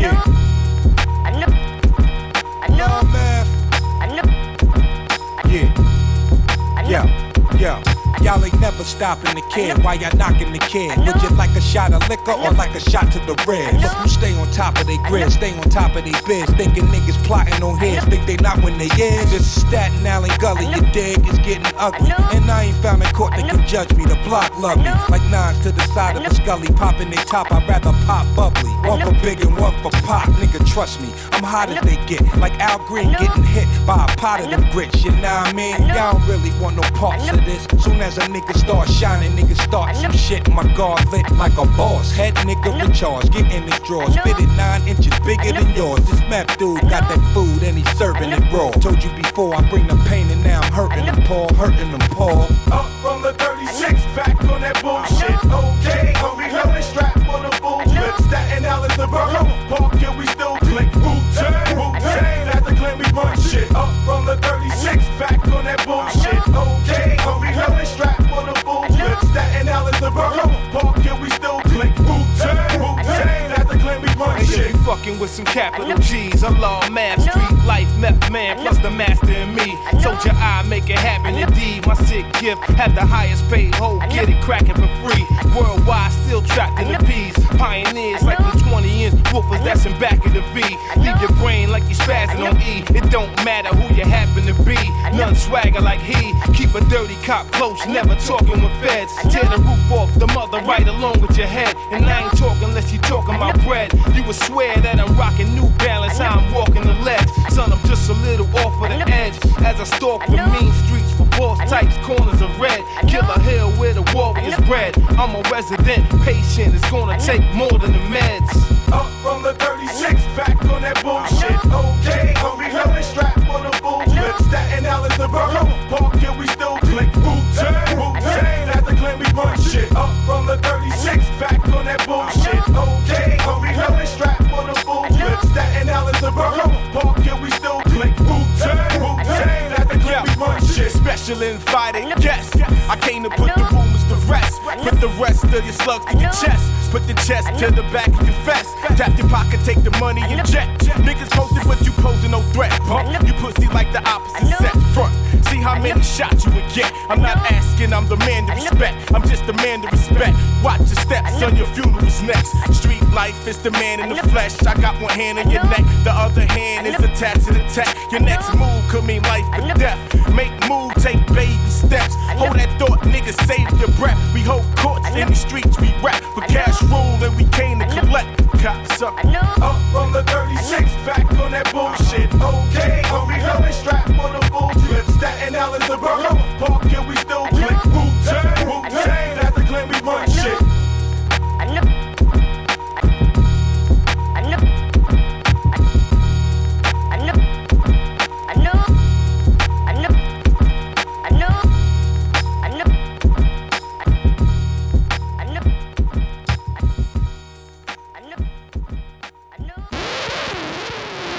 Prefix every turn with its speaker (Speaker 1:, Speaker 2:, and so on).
Speaker 1: Yeah. Love math. Yeah. Y'all ain't never stopping to care. Why y'all knocking the kid? Would you like a shot of liquor or like a shot to the ribs? Look who stay on top of they grid, stay on top of they biz. Thinking niggas plotting on heads, think they not when they is. This is Staten Island gully, you dig? It's getting ugly. And I ain't found a court that can judge me. The block love me. Like nines to the side of the scully, popping they top. I'd rather pop bubbly. One for big and one for pop. Nigga, trust me, I'm hot as they get. Like Al Green getting hit by a pot of them grits. You know what I mean? Y'all don't really want no parts of this. Soon as a nigga start shining, nigga start some shit. My guard lit like a boss. Head nigga in charge, get in his drawers. Spit it 9 inches bigger than yours. This meth dude got that food and he's serving it raw. Told you before, I bring the pain and now I'm hurting them, Paul. Hurting them, Paul.
Speaker 2: Up from the 36, back on that bullshit. Okay, hungry, hella strapped on the bullshit. Staten Island, the borough. Park, yeah, we still click. Wu-Tang, Wu-Tang, that's the claim we run shit. Up from the 36, back on that bullshit. Okay, hungry, hella strapped on the bullshit. Staten Island, the borough. Park, yeah, we still click. Wu-Tang, Wu-Tang, that's the claim we run shit.
Speaker 3: You fucking with some capital G's. I'm law, math, street life, meth man, plus the master in me. Told you I make it happen indeed. My sick gift had the highest paid hoe. Get it cracking for free. Worldwide, still trapped in the P's. Pioneers like the 20-inch woofers that's in back of the V. Leave your brain like you spazzing on E. It don't matter who you happen to be. None swagger like he. Keep a dirty cop close, never talking with feds. Tear the roof off the mother right along with your head. And I ain't talking unless you talking about bread. You would swear that I'm rocking New Balance, how I'm walking the ledge. Son, I'm just a little off of the edge. As I stalk the mean streets for boss types, corners of red. Killer Hill where the warriors bred. I'm a resident patient, it's gonna take more than the meds.
Speaker 2: Up from the 36, back on that bullshit. Okay, hungry, hella strapped on the bullshit. Staten Island, the borough. Park, yeah, we still click. Wu-Tang, Wu-Tang, that's the claim we run shit. Up from the 36, back on that bullshit. Okay, hungry, hella strapped on the bullshit. Staten Island, the borough. Park, yeah, we still click. Wu-Tang, Wu-Tang, that's the claim we run shit.
Speaker 3: Special invited guest. I came to put the rumors to rest. Put the rest of your slugs to your chest. Put the chest to the back of your vest. Tap your pocket, take the money and jet. Niggas posted, but you posing no threat, punk. You pussy like the opposite sex front. See how many shots you would get. I'm not asking, I'm the man to respect. I'm just the man to respect. Watch your steps, son, your funeral's next. Street life is the man in the flesh. I got one hand on your neck, the other hand is attached to the tech. Your next move could mean life or death. Make move, take baby steps. Hold that thought, niggas, save your breath. We hold courts in the streets, we rap for cash rule, and we can't